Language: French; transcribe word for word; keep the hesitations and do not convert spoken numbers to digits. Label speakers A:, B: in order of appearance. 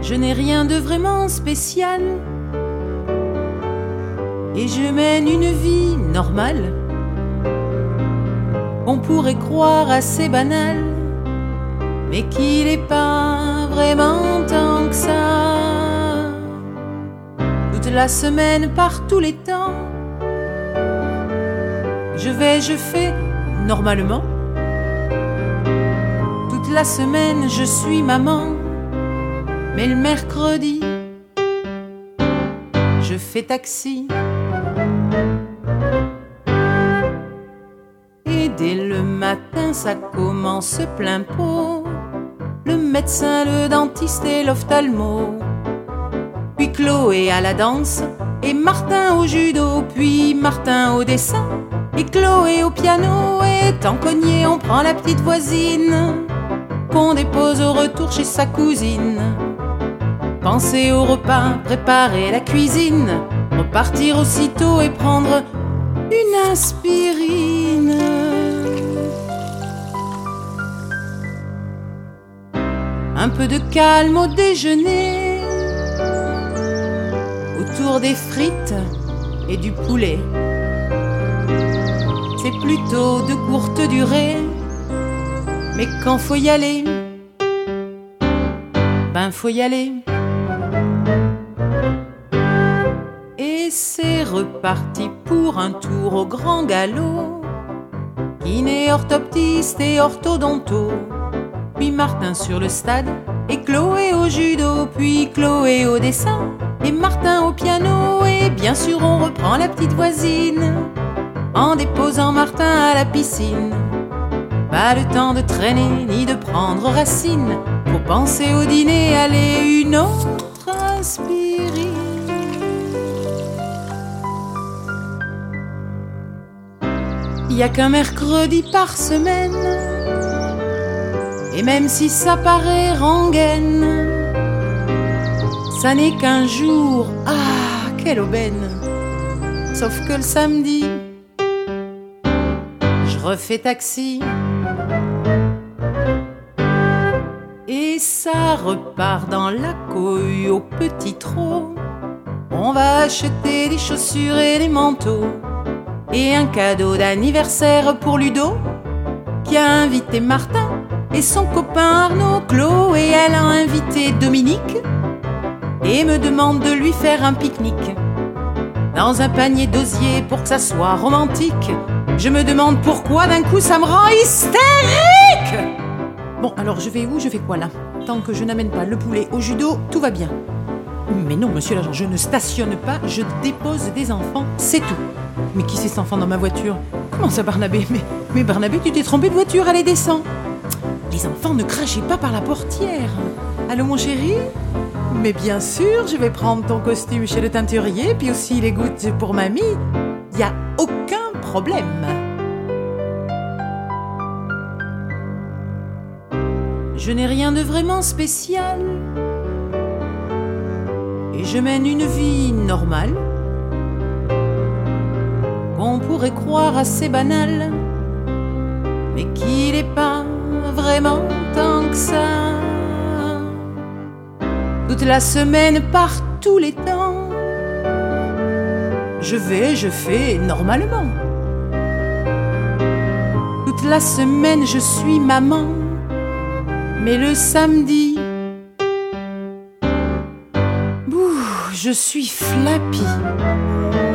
A: Je n'ai rien de vraiment spécial et je mène une vie normale. On pourrait croire assez banale, mais qu'il n'est pas vraiment tant que ça. Toute la semaine, par tous les temps, je vais, je fais normalement. Toute la semaine, je suis maman, mais le mercredi, je fais taxi. Et dès le matin, ça commence plein pot. Le médecin, le dentiste et l'ophtalmo. Puis Chloé à la danse et Martin au judo. Puis Martin au dessin et Chloé au piano. Et tant cogné, on prend la petite voisine qu'on dépose au retour chez sa cousine. Penser au repas, préparer la cuisine, repartir aussitôt et prendre une aspirine. Un peu de calme au déjeuner, autour des frites et du poulet. C'est plutôt de courte durée, mais quand faut y aller, ben faut y aller. Et c'est reparti pour un tour au grand galop. Kiné, orthoptiste et orthodonto. Puis Martin sur le stade et Chloé au judo. Puis Chloé au dessin et Martin au piano. Et bien sûr on reprend la petite voisine en déposant Martin à la piscine. Pas le temps de traîner ni de prendre racine pour penser au dîner, aller une autre aspirine. Il n'y a qu'un mercredi par semaine, et même si ça paraît rengaine, ça n'est qu'un jour, ah, quelle aubaine. Sauf que le samedi, je refais taxi. Et ça repart dans la couille au petit trot. On va acheter des chaussures et des manteaux et un cadeau d'anniversaire pour Ludo, qui a invité Martin et son copain Arnaud. Chloé, elle a invité Dominique et me demande de lui faire un pique-nique dans un panier d'osier pour que ça soit romantique. Je me demande pourquoi d'un coup ça me rend hystérique. Bon, alors je vais où, je fais quoi là? Tant que je n'amène pas le poulet au judo, tout va bien. Mais non, monsieur l'agent, je ne stationne pas, je dépose des enfants, c'est tout. Mais qui c'est cet enfant dans ma voiture? Comment ça, Barnabé? Mais, mais Barnabé, tu t'es trompé de voiture, allez, descends. Les enfants, ne crachez pas par la portière. Allô, mon chéri? Mais bien sûr, je vais prendre ton costume chez le teinturier, puis aussi les gouttes pour mamie. Y a aucun problème. Je n'ai rien de vraiment spécial et je mène une vie normale qu'on pourrait croire assez banale, mais qui n'est pas vraiment tant que ça. Toute la semaine, par tous les temps, je vais, je fais normalement. Toute la semaine, je suis maman, mais le samedi, bouh, je suis flappie.